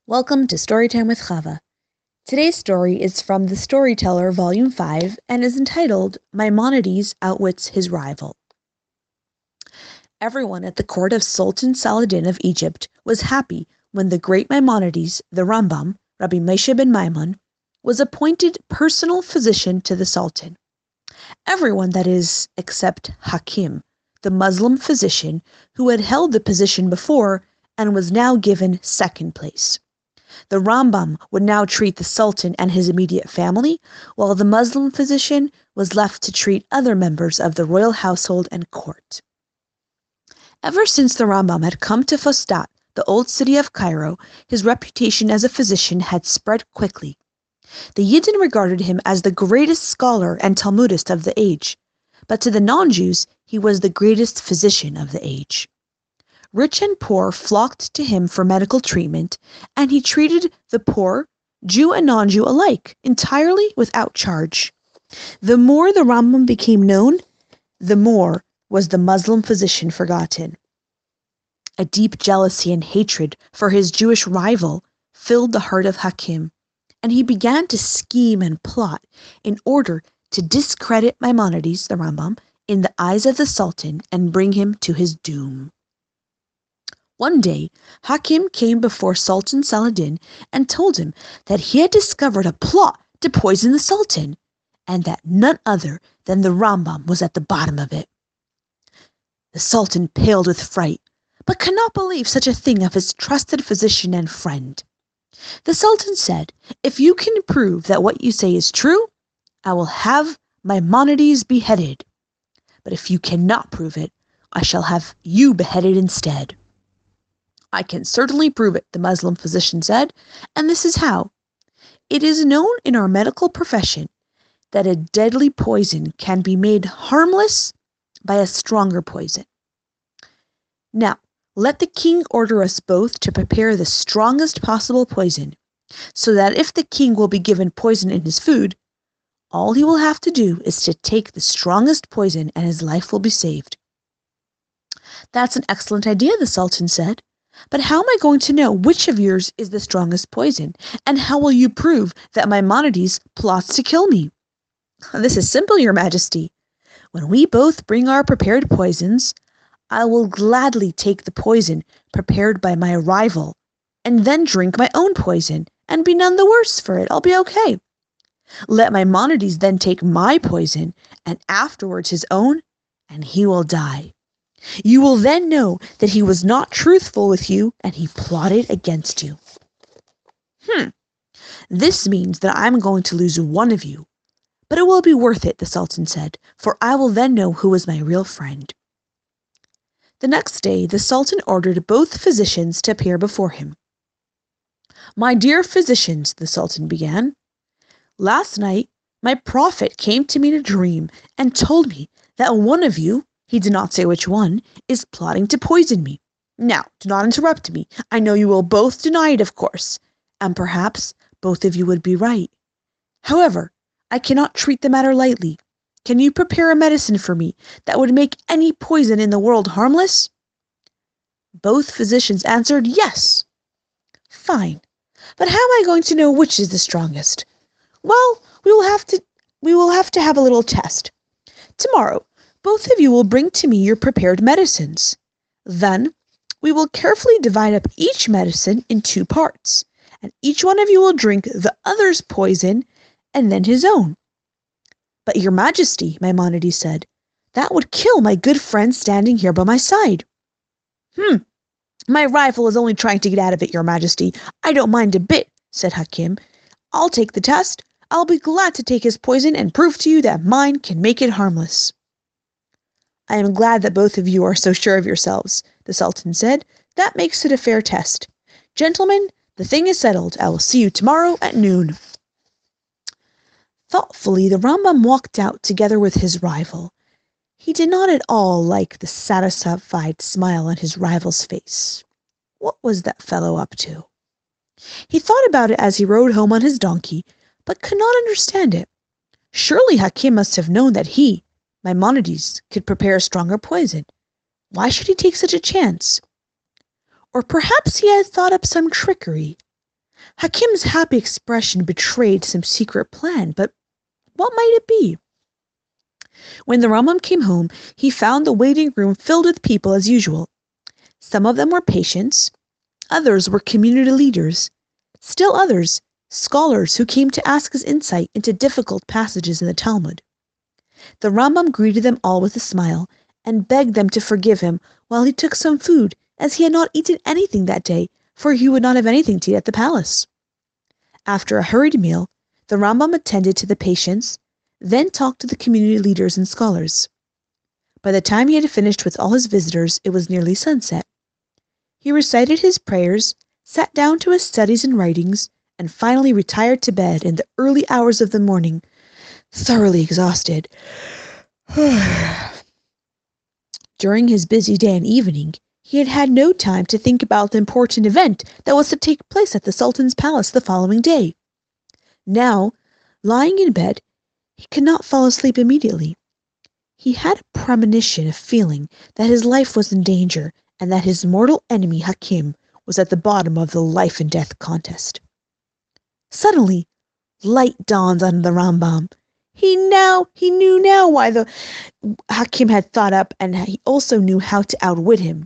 Welcome to Storytime with Chava. Today's story is from The Storyteller, Volume 5, and is entitled Maimonides Outwits His Rival. Everyone at the court of Sultan Saladin of Egypt was happy when the great Maimonides, the Rambam, Rabbi Moshe ben Maimon, was appointed personal physician to the Sultan. Everyone, that is, except Hakim, the Muslim physician who had held the position before and was now given second place. The Rambam would now treat the Sultan and his immediate family, while the Muslim physician was left to treat other members of the royal household and court. Ever since the Rambam had come to Fustat, the old city of Cairo, his reputation as a physician had spread quickly. The Yidden regarded him as the greatest scholar and Talmudist of the age, but to the non-Jews he was the greatest physician of the age. Rich and poor flocked to him for medical treatment, and he treated the poor, Jew and non-Jew alike, entirely without charge. The more the Rambam became known, the more was the Muslim physician forgotten. A deep jealousy and hatred for his Jewish rival filled the heart of Hakim, and he began to scheme and plot in order to discredit Maimonides, the Rambam, in the eyes of the Sultan and bring him to his doom. One day, Hakim came before Sultan Saladin and told him that he had discovered a plot to poison the Sultan, and that none other than the Rambam was at the bottom of it. The Sultan paled with fright, but could not believe such a thing of his trusted physician and friend. The Sultan said, "If you can prove that what you say is true, I will have Maimonides beheaded. But if you cannot prove it, I shall have you beheaded instead." "I can certainly prove it," the Muslim physician said, "and this is how. It is known in our medical profession that a deadly poison can be made harmless by a stronger poison. Now, let the king order us both to prepare the strongest possible poison, so that if the king will be given poison in his food, all he will have to do is to take the strongest poison and his life will be saved." "That's an excellent idea," the Sultan said. "But how am I going to know which of yours is the strongest poison? And how will you prove that Maimonides plots to kill me?" "This is simple, your Majesty. When we both bring our prepared poisons, I will gladly take the poison prepared by my rival, and then drink my own poison, and be none the worse for it. I'll be okay. Let Maimonides then take my poison, and afterwards his own, and he will die. You will then know that he was not truthful with you, and he plotted against you." "This means that I'm going to lose one of you. But it will be worth it," the Sultan said, "for I will then know who is my real friend." The next day the Sultan ordered both physicians to appear before him. "My dear physicians," the Sultan began, "last night my prophet came to me in a dream and told me that one of you, he did not say which one, is plotting to poison me. Now, do not interrupt me. I know you will both deny it, of course, and perhaps both of you would be right. However, I cannot treat the matter lightly. Can you prepare a medicine for me that would make any poison in the world harmless?" Both physicians answered yes. "Fine. But how am I going to know which is the strongest?" "Well, we will have to have a little test. Tomorrow, both of you will bring to me your prepared medicines. Then, we will carefully divide up each medicine in 2 parts, and each one of you will drink the other's poison and then his own." "But, your Majesty," Maimonides said, "that would kill my good friend standing here by my side." My rival is only trying to get out of it, your Majesty. I don't mind a bit," said Hakim. "I'll take the test. I'll be glad to take his poison and prove to you that mine can make it harmless." "I am glad that both of you are so sure of yourselves," the Sultan said. "That makes it a fair test. Gentlemen, the thing is settled. I will see you tomorrow at noon." Thoughtfully, the Rambam walked out together with his rival. He did not at all like the satisfied smile on his rival's face. What was that fellow up to? He thought about it as he rode home on his donkey, but could not understand it. Surely Hakim must have known that he, Maimonides, could prepare a stronger poison. Why should he take such a chance? Or perhaps he had thought up some trickery. Hakim's happy expression betrayed some secret plan, but what might it be? When the Rambam came home, he found the waiting room filled with people as usual. Some of them were patients, others were community leaders, still others, scholars who came to ask his insight into difficult passages in the Talmud. The Rambam greeted them all with a smile and begged them to forgive him while he took some food, as he had not eaten anything that day, for he would not have anything to eat at the palace. After a hurried meal, the Rambam attended to the patients, then talked to the community leaders and scholars. By the time he had finished with all his visitors, it was nearly sunset. He recited his prayers, sat down to his studies and writings, and finally retired to bed in the early hours of the morning, thoroughly exhausted. During his busy day and evening, he had had no time to think about the important event that was to take place at the Sultan's palace the following day. Now, lying in bed, he could not fall asleep immediately. He had a premonition of feeling that his life was in danger and that his mortal enemy Hakim was at the bottom of the life and death contest. Suddenly, light dawned on the Rambam. He knew now why the Hakim had thought up, and he also knew how to outwit him.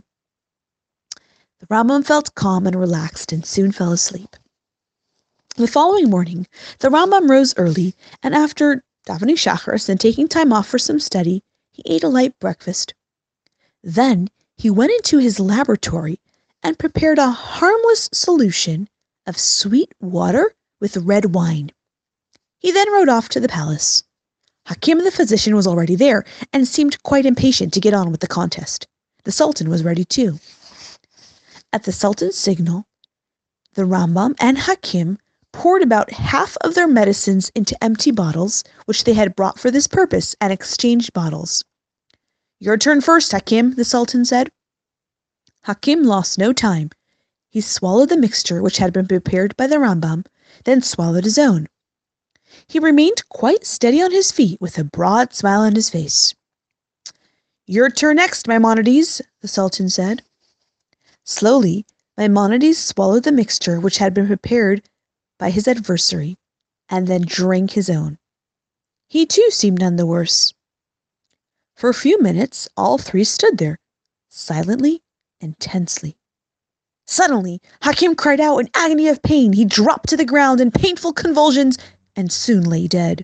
The Rambam felt calm and relaxed and soon fell asleep. The following morning, the Rambam rose early, and after davening Shacharis and taking time off for some study, he ate a light breakfast. Then he went into his laboratory and prepared a harmless solution of sweet water with red wine. He then rode off to the palace. Hakim the physician was already there and seemed quite impatient to get on with the contest. The Sultan was ready too. At the Sultan's signal, the Rambam and Hakim poured about half of their medicines into empty bottles, which they had brought for this purpose, and exchanged bottles. "Your turn first, Hakim," the Sultan said. Hakim lost no time. He swallowed the mixture which had been prepared by the Rambam, then swallowed his own. He remained quite steady on his feet, with a broad smile on his face. "Your turn next, Maimonides," the Sultan said. Slowly, Maimonides swallowed the mixture which had been prepared by his adversary, and then drank his own. He too seemed none the worse. For a few minutes all three stood there, silently and tensely. Suddenly, Hakim cried out in agony of pain. He dropped to the ground in painful convulsions and soon lay dead.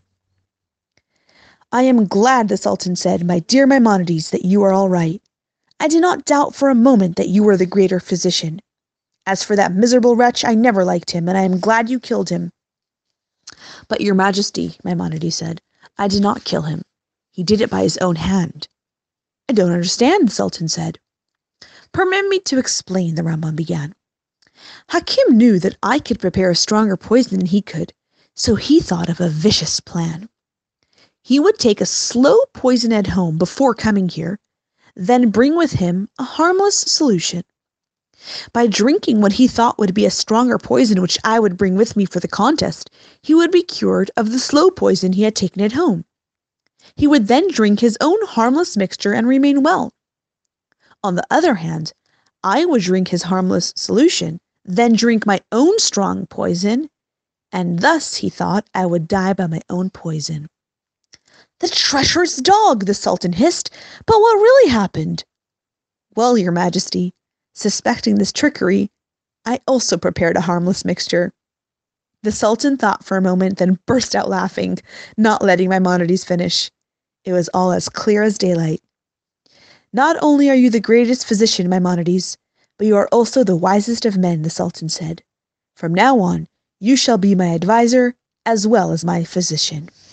"I am glad," the Sultan said, "my dear Maimonides, that you are all right. I did not doubt for a moment that you were the greater physician. As for that miserable wretch, I never liked him, and I am glad you killed him." "But, your Majesty," Maimonides said, "I did not kill him. He did it by his own hand." "I don't understand," the Sultan said. "Permit me to explain," the Rambam began. "Hakim knew that I could prepare a stronger poison than he could, so he thought of a vicious plan. He would take a slow poison at home before coming here, then bring with him a harmless solution. By drinking what he thought would be a stronger poison which I would bring with me for the contest, he would be cured of the slow poison he had taken at home. He would then drink his own harmless mixture and remain well. On the other hand, I would drink his harmless solution, then drink my own strong poison, and thus, he thought, I would die by my own poison." "The treacherous dog!" the Sultan hissed. "But what really happened?" "Well, your Majesty, suspecting this trickery, I also prepared a harmless mixture." The Sultan thought for a moment, then burst out laughing, not letting Maimonides finish. It was all as clear as daylight. "Not only are you the greatest physician, Maimonides, but you are also the wisest of men," the Sultan said. "From now on, you shall be my adviser as well as my physician."